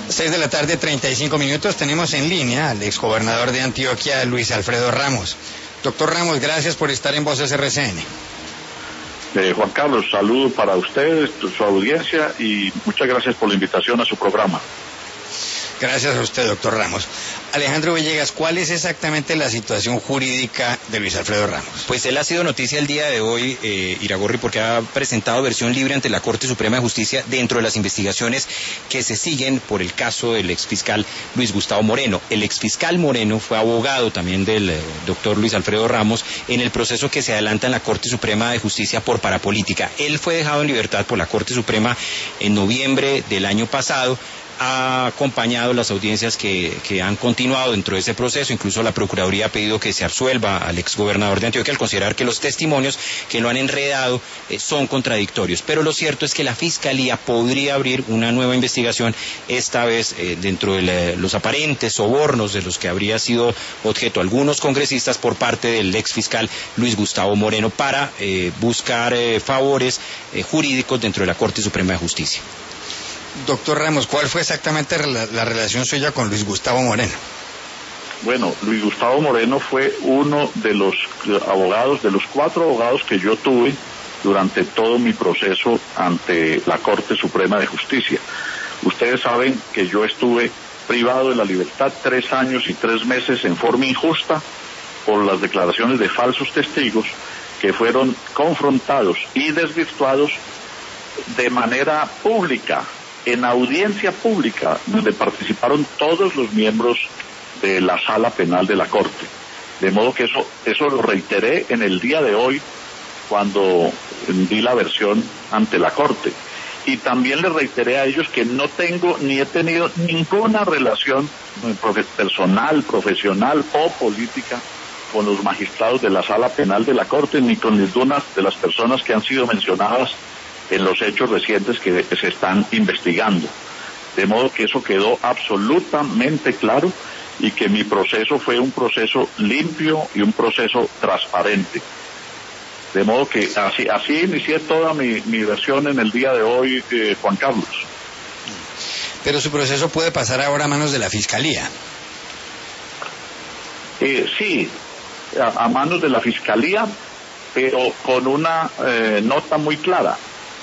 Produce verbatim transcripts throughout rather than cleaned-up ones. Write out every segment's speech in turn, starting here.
Seis de la tarde, treinta y cinco minutos. Tenemos en línea al exgobernador de Antioquia, Luis Alfredo Ramos. Doctor Ramos, gracias por estar en Voces R C N. Eh, Juan Carlos, saludo para ustedes, su audiencia, y muchas gracias por la invitación a su programa. Gracias a usted, doctor Ramos. Alejandro Villegas, ¿cuál es exactamente la situación jurídica de Luis Alfredo Ramos? Pues él ha sido noticia el día de hoy, eh, Iragorri, porque ha presentado versión libre ante la Corte Suprema de Justicia dentro de las investigaciones que se siguen por el caso del exfiscal Luis Gustavo Moreno. El exfiscal Moreno fue abogado también del eh, doctor Luis Alfredo Ramos en el proceso que se adelanta en la Corte Suprema de Justicia por parapolítica. Él fue dejado en libertad por la Corte Suprema en noviembre del año pasado. Ha acompañado las audiencias que, que han continuado dentro de ese proceso. Incluso la Procuraduría ha pedido que se absuelva al exgobernador de Antioquia al considerar que los testimonios que lo han enredado eh, son contradictorios. Pero lo cierto es que la Fiscalía podría abrir una nueva investigación, esta vez eh, dentro de la, los aparentes sobornos de los que habría sido objeto algunos congresistas por parte del exfiscal Luis Gustavo Moreno para eh, buscar eh, favores eh, jurídicos dentro de la Corte Suprema de Justicia. Doctor Ramos, ¿cuál fue exactamente la, la relación suya con Luis Gustavo Moreno? Bueno, Luis Gustavo Moreno fue uno de los abogados, de los cuatro abogados que yo tuve durante todo mi proceso ante la Corte Suprema de Justicia. Ustedes saben que yo estuve privado de la libertad tres años y tres meses en forma injusta por las declaraciones de falsos testigos que fueron confrontados y desvirtuados de manera pública, en audiencia pública, donde participaron todos los miembros de la sala penal de la Corte. De modo que eso, eso lo reiteré en el día de hoy, cuando di la versión ante la Corte. Y también les reiteré a ellos que no tengo ni he tenido ninguna relación personal, profesional o política con los magistrados de la sala penal de la Corte, ni con ninguna de las personas que han sido mencionadas en los hechos recientes que se están investigando. De modo que eso quedó absolutamente claro y que mi proceso fue un proceso limpio y un proceso transparente. De modo que así, así inicié toda mi, mi versión en el día de hoy, eh, Juan Carlos. Pero su proceso puede pasar ahora a manos de la Fiscalía. Eh, sí, a, a manos de la Fiscalía, pero con una eh, nota muy clara.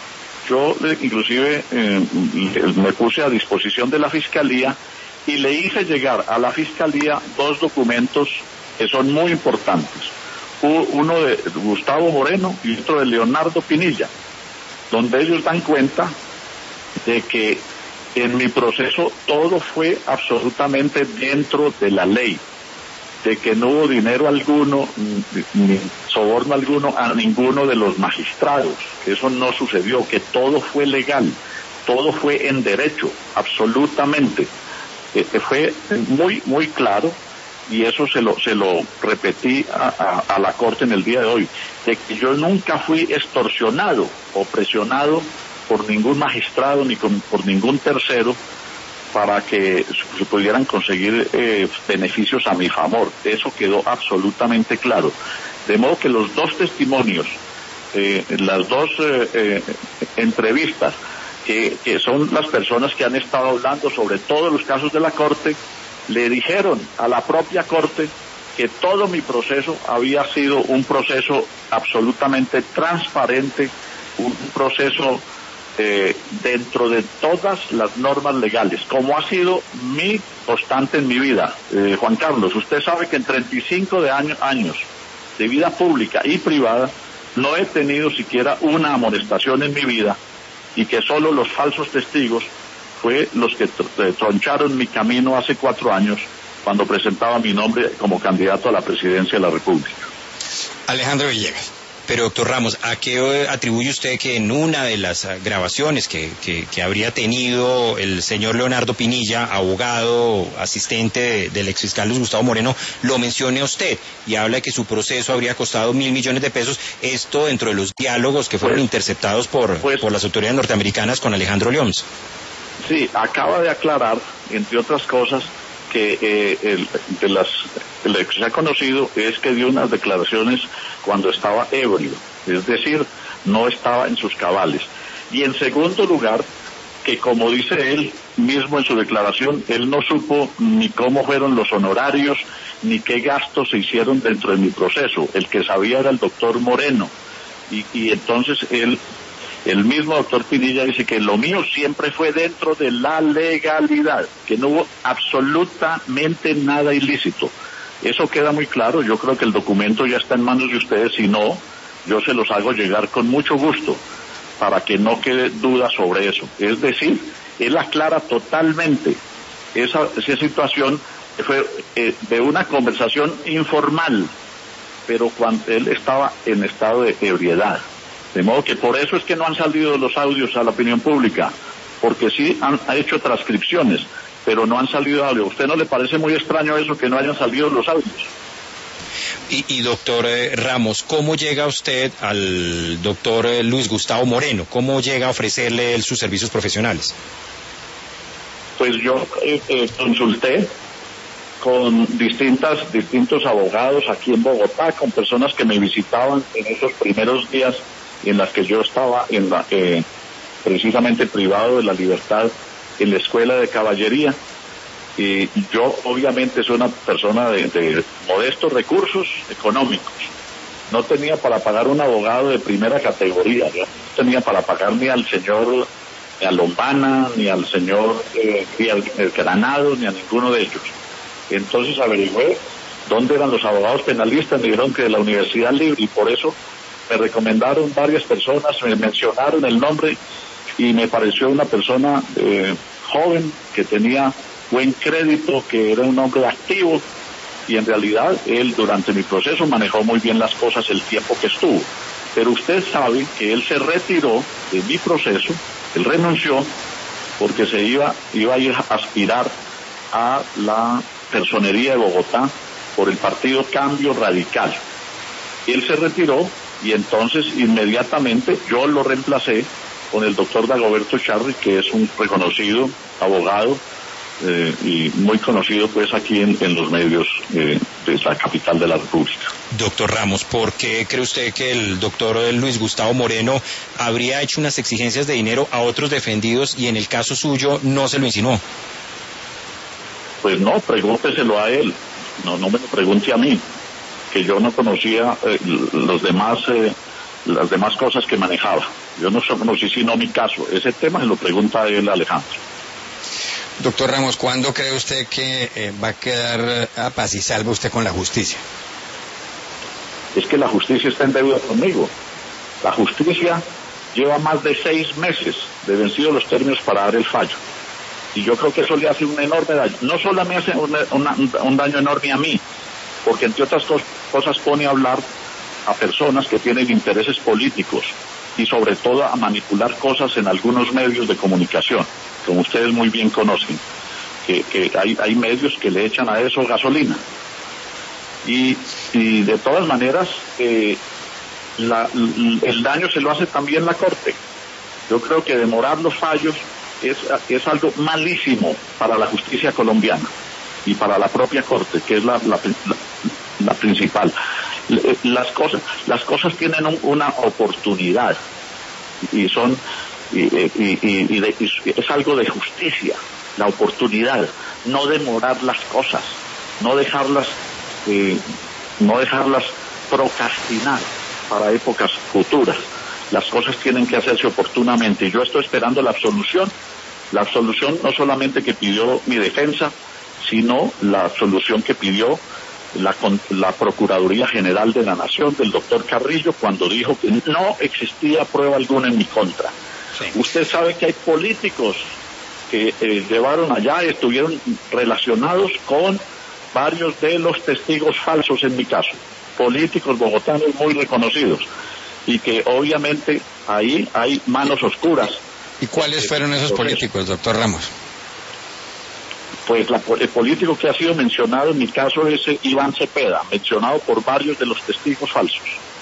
Yo inclusive eh, me puse a disposición de la Fiscalía y le hice llegar a la Fiscalía dos documentos que son muy importantes. Uno de Gustavo Moreno y otro de Leonardo Pinilla, donde ellos dan cuenta de que en mi proceso todo fue absolutamente dentro de la ley, de que no hubo dinero alguno, ni soborno alguno a ninguno de los magistrados, que eso no sucedió, que todo fue legal, todo fue en derecho, absolutamente. Eh, fue muy, muy claro, y eso se lo, se lo repetí a, a, a la Corte en el día de hoy, de que yo nunca fui extorsionado o presionado por ningún magistrado ni con, por ningún tercero para que se pudieran conseguir eh, beneficios a mi favor. Eso quedó absolutamente claro. De modo que los dos testimonios, eh, las dos eh, eh, entrevistas, que, que son las personas que han estado hablando sobre todos los casos de la Corte, le dijeron a la propia Corte que todo mi proceso había sido un proceso absolutamente transparente, un proceso Eh, dentro de todas las normas legales, como ha sido mi constante en mi vida. eh, Juan Carlos, usted sabe que en treinta y cinco de año, años de vida pública y privada no he tenido siquiera una amonestación en mi vida, y que solo los falsos testigos fue los que tr- troncharon mi camino hace cuatro años cuando presentaba mi nombre como candidato a la presidencia de la República. Alejandro Villegas. Pero, doctor Ramos, ¿a qué atribuye usted que en una de las grabaciones que, que, que habría tenido el señor Leonardo Pinilla, abogado, asistente de, del exfiscal Luis Gustavo Moreno, lo mencione a usted y habla de que su proceso habría costado mil millones de pesos? Esto dentro de los diálogos que fueron pues, interceptados por, pues, por las autoridades norteamericanas con Alejandro Leons. Sí, acaba de aclarar, entre otras cosas, que eh, el, de las lo que se ha conocido es que dio unas declaraciones cuando estaba ebrio, es decir, no estaba en sus cabales. Y en segundo lugar, que, como dice él mismo en su declaración, él no supo ni cómo fueron los honorarios, ni qué gastos se hicieron dentro de mi proceso. El que sabía era el doctor Moreno. Y, y entonces él, el mismo doctor Pinilla dice que lo mío siempre fue dentro de la legalidad, que no hubo absolutamente nada ilícito. Eso queda muy claro. Yo creo que el documento ya está en manos de ustedes. Si no, yo se los hago llegar con mucho gusto, para que no quede duda sobre eso. Es decir, él aclara totalmente esa, esa situación que fue eh, de una conversación informal, pero cuando él estaba en estado de ebriedad. De modo que por eso es que no han salido los audios a la opinión pública, porque sí han ha hecho transcripciones, pero no han salido audios. ¿A usted no le parece muy extraño eso, que no hayan salido los audios? Y, y doctor eh, Ramos, ¿cómo llega usted al doctor eh, Luis Gustavo Moreno? ¿Cómo llega a ofrecerle él sus servicios profesionales? Pues yo eh, eh, consulté con distintas distintos abogados aquí en Bogotá, con personas que me visitaban en esos primeros días en las que yo estaba en la, eh, precisamente privado de la libertad en la escuela de caballería. Y yo obviamente soy una persona de, de modestos recursos económicos. No tenía para pagar un abogado de primera categoría, yo no tenía para pagar ni al señor ni a Lombana, ni al señor eh, ni al el Granado, ni a ninguno de ellos. Entonces averigüé dónde eran los abogados penalistas, me dijeron que de la Universidad Libre, y por eso me recomendaron varias personas, me mencionaron el nombre, y me pareció una persona eh, joven, que tenía buen crédito, que era un hombre activo, y en realidad él durante mi proceso manejó muy bien las cosas el tiempo que estuvo. Pero usted sabe que él se retiró de mi proceso, él renunció porque se iba, iba a ir a aspirar a la personería de Bogotá por el partido Cambio Radical. Él se retiró y entonces inmediatamente yo lo reemplacé con el doctor Dagoberto Charri, que es un reconocido abogado Eh, y muy conocido pues aquí en, en los medios eh, de la capital de la República. Doctor Ramos, ¿por qué cree usted que el doctor Luis Gustavo Moreno habría hecho unas exigencias de dinero a otros defendidos y en el caso suyo no se lo insinuó? Pues no, pregúnteselo a él, no, no me lo pregunte a mí, que yo no conocía eh, los demás eh, las demás cosas que manejaba. Yo no conocí sino mi caso. Ese tema se lo pregunta a él, Alejandro. Doctor Ramos, ¿cuándo cree usted que eh, va a quedar a paz y salvo usted con la justicia? Es que la justicia está en deuda conmigo. La justicia lleva más de seis meses de vencidos los términos para dar el fallo. Y yo creo que eso le hace un enorme daño. No solo me hace un, una, un daño enorme a mí, porque entre otras cos, cosas pone a hablar a personas que tienen intereses políticos y sobre todo a manipular cosas en algunos medios de comunicación, como ustedes muy bien conocen, que, que hay, hay medios que le echan a eso gasolina. Y, y de todas maneras, eh, la, el daño se lo hace también la Corte. Yo creo que demorar los fallos es, es algo malísimo para la justicia colombiana y para la propia Corte, que es la, la, la, la principal. Las cosas, las cosas tienen un, una oportunidad y son y, y, y, y, de, y es algo de justicia, la oportunidad, no demorar las cosas, no dejarlas eh, no dejarlas procrastinar para épocas futuras. Las cosas tienen que hacerse oportunamente y yo estoy esperando la absolución, la absolución no solamente que pidió mi defensa, sino la absolución que pidió La, la Procuraduría General de la Nación del doctor Carrillo cuando dijo que no existía prueba alguna en mi contra. Sí. Usted sabe que hay políticos que eh, llevaron allá y estuvieron relacionados con varios de los testigos falsos en mi caso, políticos bogotanos muy reconocidos, y que obviamente ahí hay manos oscuras. ¿Y cuáles fueron esos políticos, doctor Ramos? Pues la, el político que ha sido mencionado en mi caso es Iván Cepeda, mencionado por varios de los testigos falsos.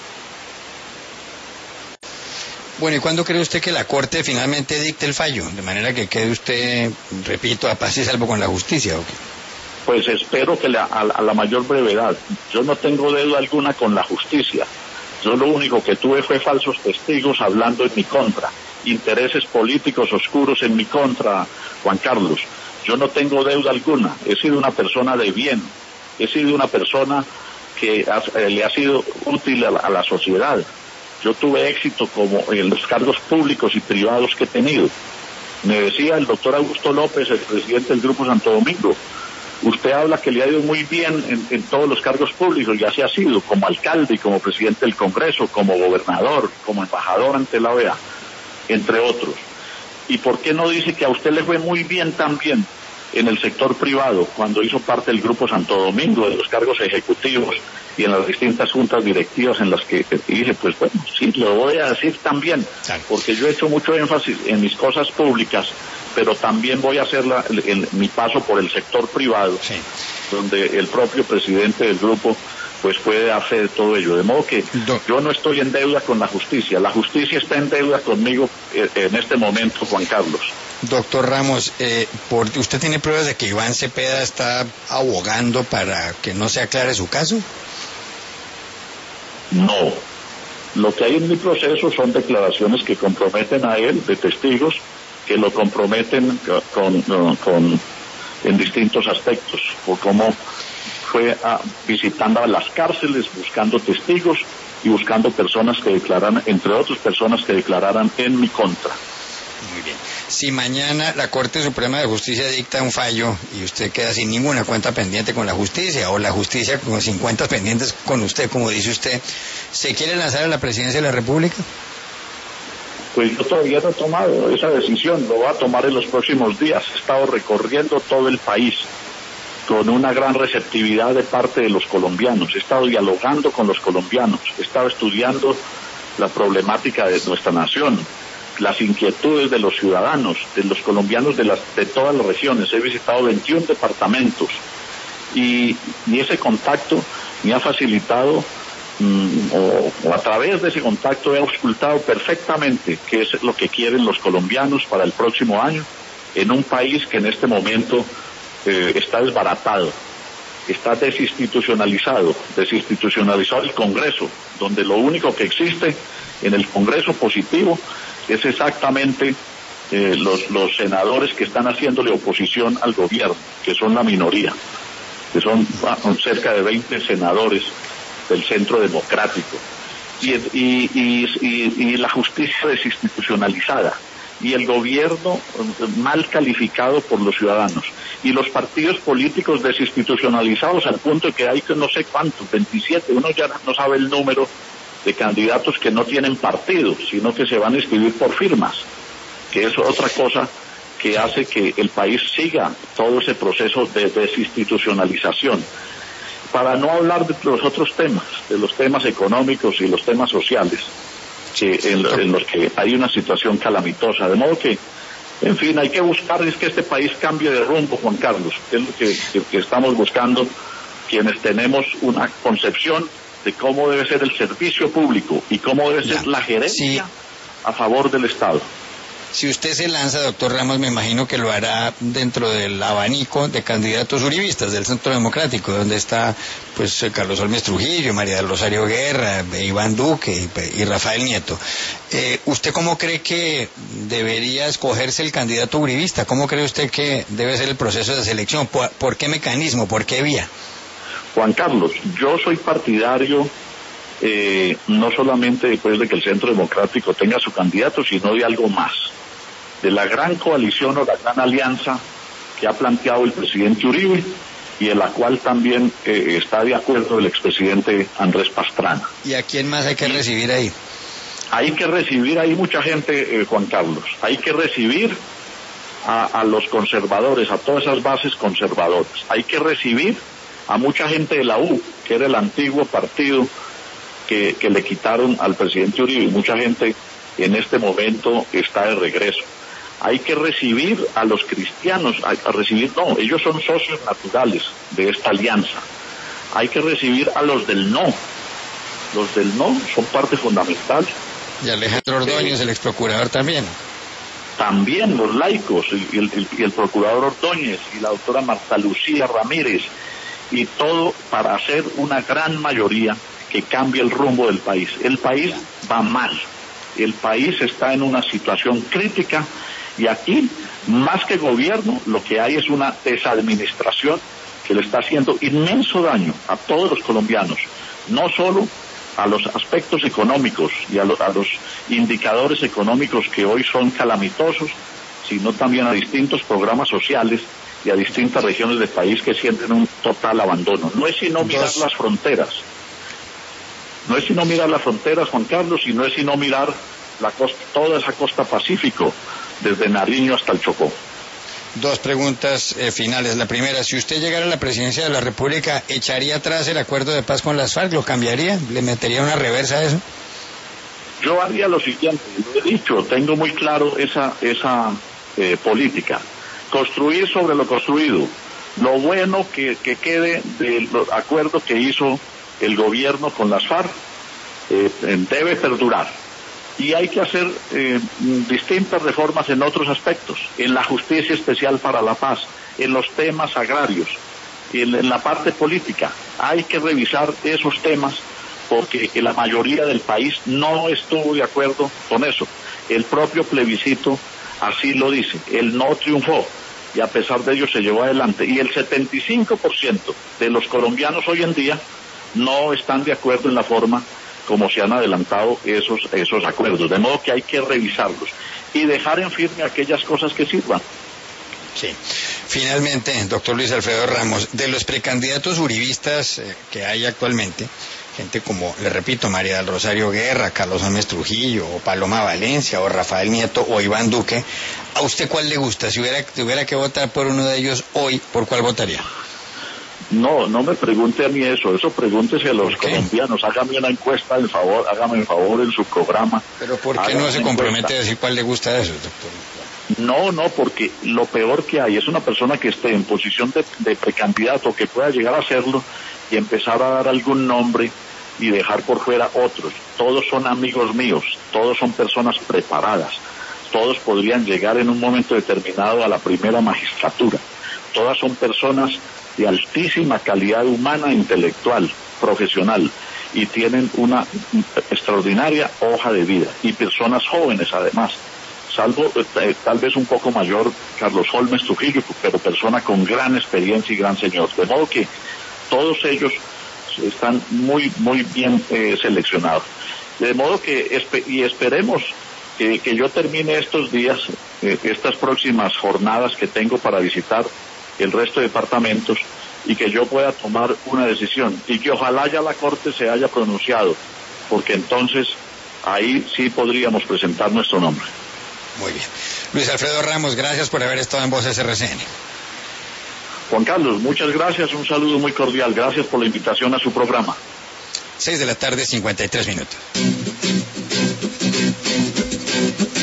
Bueno, ¿y cuándo cree usted que la Corte finalmente dicte el fallo? De manera que quede usted, repito, a paz y salvo con la justicia, ¿o qué? Pues espero que la, a, a la mayor brevedad. Yo no tengo deuda alguna con la justicia. Yo lo único que tuve fue falsos testigos hablando en mi contra. intereses políticos oscuros en mi contra, Juan Carlos. Yo no tengo deuda alguna, he sido una persona de bien, he sido una persona que ha, eh, le ha sido útil a la, a la sociedad. Yo tuve éxito como en los cargos públicos y privados que he tenido. Me decía el doctor Augusto López, el presidente del Grupo Santo Domingo, usted habla que le ha ido muy bien en, en todos los cargos públicos, y así ha sido, como alcalde y como presidente del Congreso, como gobernador, como embajador ante la O E A, entre otros. ¿Y por qué no dice que a usted le fue muy bien también en el sector privado, cuando hizo parte del Grupo Santo Domingo, de los cargos ejecutivos y en las distintas juntas directivas en las que dije, pues bueno, sí, lo voy a decir también, porque yo he hecho mucho énfasis en mis cosas públicas, pero también voy a hacer la, el, el, mi paso por el sector privado, sí, donde el propio presidente del grupo pues puede hacer todo ello. De modo que yo no estoy en deuda con la justicia, la justicia está en deuda conmigo en este momento, Juan Carlos. Doctor Ramos, eh, por, ¿usted tiene pruebas de que Iván Cepeda está abogando para que no se aclare su caso? No. Lo que hay en mi proceso son declaraciones que comprometen a él, de testigos, que lo comprometen con, con, con en distintos aspectos, por cómo fue a, visitando a las cárceles, buscando testigos y buscando personas que declararan, entre otras personas que declararan en mi contra. Muy bien. Si mañana la Corte Suprema de Justicia dicta un fallo y usted queda sin ninguna cuenta pendiente con la justicia, o la justicia con sin cuentas pendientes con usted, como dice usted, ¿se quiere lanzar a la presidencia de la República? Pues yo todavía no he tomado esa decisión, lo voy a tomar en los próximos días. He estado recorriendo todo el país con una gran receptividad de parte de los colombianos, he estado dialogando con los colombianos, he estado estudiando la problemática de nuestra nación, las inquietudes de los ciudadanos, de los colombianos de las de todas las regiones. He visitado veintiún departamentos y, y ese contacto me ha facilitado, mmm, o, o a través de ese contacto he auscultado perfectamente qué es lo que quieren los colombianos para el próximo año, en un país que en este momento eh, está desbaratado, está desinstitucionalizado, desinstitucionalizado el Congreso, donde lo único que existe en el Congreso positivo es exactamente eh, los, los senadores que están haciéndole oposición al gobierno, que son la minoría, que son ah, cerca de veinte senadores del Centro Democrático, y, y, y, y, y la justicia desinstitucionalizada, y el gobierno mal calificado por los ciudadanos, y los partidos políticos desinstitucionalizados al punto de que hay que no sé cuántos, veintisiete, uno ya no sabe el número de candidatos que no tienen partido, sino que se van a inscribir por firmas, que es otra cosa que hace que el país siga todo ese proceso de desinstitucionalización. Para no hablar de los otros temas, de los temas económicos y los temas sociales, que en, en los que hay una situación calamitosa, de modo que, en fin, hay que buscar es que este país cambie de rumbo, Juan Carlos, que es lo que, que, que estamos buscando quienes tenemos una concepción de cómo debe ser el servicio público y cómo debe ser ya. la gerencia sí. a favor del Estado. Si usted se lanza, doctor Ramos, me imagino que lo hará dentro del abanico de candidatos uribistas del Centro Democrático, donde está pues Carlos Holmes Trujillo, María del Rosario Guerra, Iván Duque y, y Rafael Nieto. Eh, ¿Usted cómo cree que debería escogerse el candidato uribista? ¿Cómo cree usted que debe ser el proceso de selección? ¿Por, por qué mecanismo? ¿Por qué vía? Juan Carlos, yo soy partidario eh, no solamente después de que el Centro Democrático tenga su candidato, sino de algo más, de la gran coalición o la gran alianza que ha planteado el presidente Uribe y en la cual también eh, está de acuerdo el expresidente Andrés Pastrana. ¿Y a quién más hay que recibir ahí? Hay que recibir ahí mucha gente, eh, Juan Carlos, hay que recibir a, a los conservadores, a todas esas bases conservadoras, hay que recibir a mucha gente de la U, que era el antiguo partido que, que le quitaron al presidente Uribe, y mucha gente en este momento está de regreso. Hay que recibir a los cristianos, a, a recibir, no, ellos son socios naturales de esta alianza. Hay que recibir a los del no, los del no son parte fundamental. Y Alejandro Ordóñez, eh, el exprocurador también. También los laicos, y el, el, y el procurador Ordóñez, y la doctora Marta Lucía Ramírez, y todo para hacer una gran mayoría que cambie el rumbo del país. El país va mal, El país está en una situación crítica y aquí, más que gobierno, lo que hay es una desadministración que le está haciendo inmenso daño a todos los colombianos, no solo a los aspectos económicos y a, lo, a los indicadores económicos que hoy son calamitosos, sino también a distintos programas sociales y a distintas regiones del país que sienten un total abandono. No es sino mirar las fronteras. No es sino mirar las fronteras, Juan Carlos, y no es sino mirar la costa, toda esa costa Pacífico, desde Nariño hasta el Chocó. Dos preguntas eh, finales. La primera, si usted llegara a la presidencia de la República, ¿echaría atrás el acuerdo de paz con las FARC? ¿Lo cambiaría? ¿Le metería una reversa a eso? Yo haría lo siguiente, lo he dicho, tengo muy claro esa, esa eh, política. Construir sobre lo construido. Lo bueno que, que quede del acuerdo que hizo el gobierno con las FARC eh, debe perdurar. Y hay que hacer eh, distintas reformas en otros aspectos, en la justicia especial para la paz, en los temas agrarios, en, en la parte política. Hay que revisar esos temas porque la mayoría del país no estuvo de acuerdo con eso. El propio plebiscito así lo dice, el no triunfó y a pesar de ello se llevó adelante. Y el setenta y cinco por ciento de los colombianos hoy en día no están de acuerdo en la forma como se han adelantado esos, esos acuerdos, de modo que hay que revisarlos y dejar en firme aquellas cosas que sirvan. Sí. Finalmente, doctor Luis Alfredo Ramos, de los precandidatos uribistas eh, que hay actualmente, gente como, le repito, María del Rosario Guerra, Carlos Holmes Trujillo, o Paloma Valencia, o Rafael Nieto, o Iván Duque, ¿a usted cuál le gusta? Si hubiera, tuviera que votar por uno de ellos hoy, ¿por cuál votaría? No, no me pregunte a mí eso, eso pregúntese a los colombianos, hágame una encuesta, en favor, hágame el favor en su programa. Pero ¿por qué no se compromete a decir cuál le gusta de esos, doctor? No, no, porque lo peor que hay es una persona que esté en posición de, de precandidato, que pueda llegar a hacerlo y empezar a dar algún nombre y dejar por fuera otros. Todos son amigos míos, todos son personas preparadas, todos podrían llegar en un momento determinado a la primera magistratura, todas son personas de altísima calidad humana, intelectual, profesional, y tienen una extraordinaria hoja de vida, y personas jóvenes además, salvo eh, tal vez un poco mayor Carlos Holmes Trujillo, pero persona con gran experiencia y gran señor, de modo que todos ellos están muy muy bien eh, seleccionados, de modo que espe- y esperemos que, que yo termine estos días, eh, estas próximas jornadas que tengo para visitar el resto de departamentos y que yo pueda tomar una decisión y que ojalá ya la Corte se haya pronunciado, porque entonces ahí sí podríamos presentar nuestro nombre. Muy bien. Luis Alfredo Ramos, gracias por haber estado en Voces R C N. Juan Carlos, muchas gracias, un saludo muy cordial, gracias por la invitación a su programa. Seis de la tarde, cincuenta y tres minutos.